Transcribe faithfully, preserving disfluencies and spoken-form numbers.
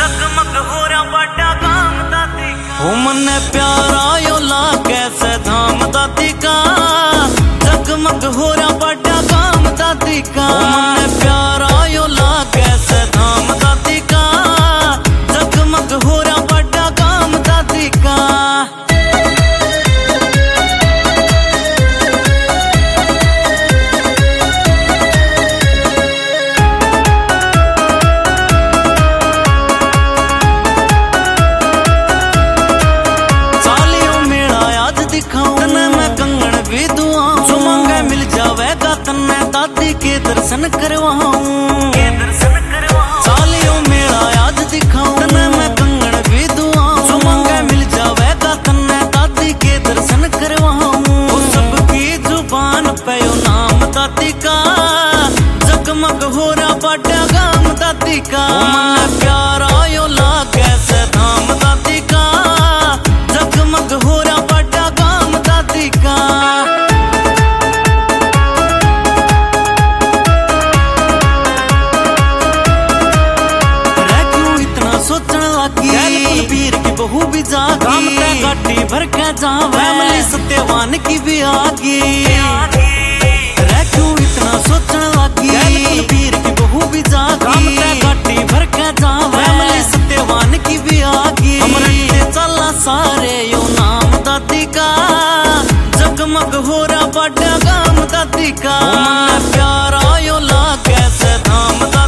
जगमग हो रहा बड़ा काम दादी का। ओ मन्ने प्यारा यो ला कैसे धाम दादी का, जगमग हो रहा बड़ा काम दादी का। ओ मन्ने प्यारा यो ला कैसे धाम दादी का, जगमग हो रहा बड़ा काम दादी का। दादी के दर्शन करवाऊं, के दर्शन करवाऊं। सालियों मेरा आज दिखाऊं, तने मैं कंगन भी दुआऊं। जो मांगे मिल जावेगा तन्ने दादी के दर्शन करवाऊं। वो सबकी जुबान पे यो नाम दादी का, जगमग हो रहा बड़ा काम दादी का। मन प्यारा यो ला कैसे धाम दादी का, जगमग हो रहा बड़ा काम दादी का। पीर की बहू भी जागी, गाड़ी भर के जावे सत्यवान की भी आगी। रे क्यों इतना सोचने लगी, पीर की बहू भी जागी, गाड़ी भर के जावे सत्यवान की भी आगी। हम रखते चला सारे यो नाम दादी का, जगमग हो रहा बड़ा काम दादी का। प्यारा यो ला कैसे धाम दादी